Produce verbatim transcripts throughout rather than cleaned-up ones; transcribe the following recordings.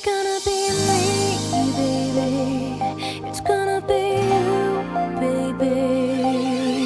gonna be me, baby. It's gonna be you, baby.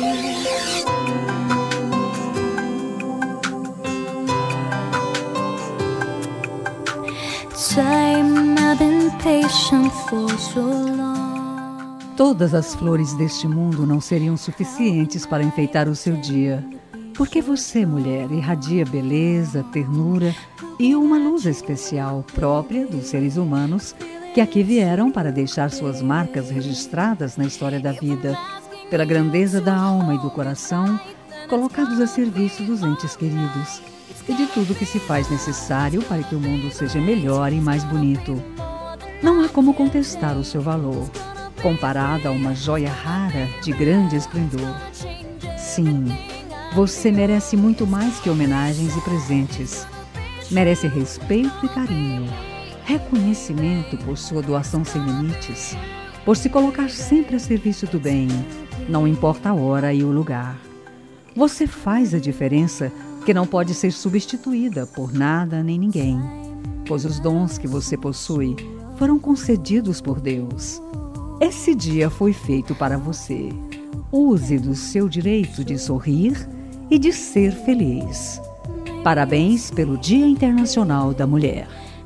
Time, I've been patient for so long. Todas as flores deste mundo não seriam suficientes para enfeitar o seu dia. Porque você, mulher, irradia beleza, ternura e uma luz especial própria dos seres humanos que aqui vieram para deixar suas marcas registradas na história da vida, pela grandeza da alma e do coração, colocados a serviço dos entes queridos e de tudo que se faz necessário para que o mundo seja melhor e mais bonito. Não há como contestar o seu valor, comparado a uma joia rara de grande esplendor. Sim, você merece muito mais que homenagens e presentes. Merece respeito e carinho, reconhecimento por sua doação sem limites, por se colocar sempre a serviço do bem, não importa a hora e o lugar. Você faz a diferença que não pode ser substituída por nada nem ninguém, pois os dons que você possui foram concedidos por Deus. Esse dia foi feito para você. Use do seu direito de sorrir e de ser feliz. Parabéns pelo Dia Internacional da Mulher.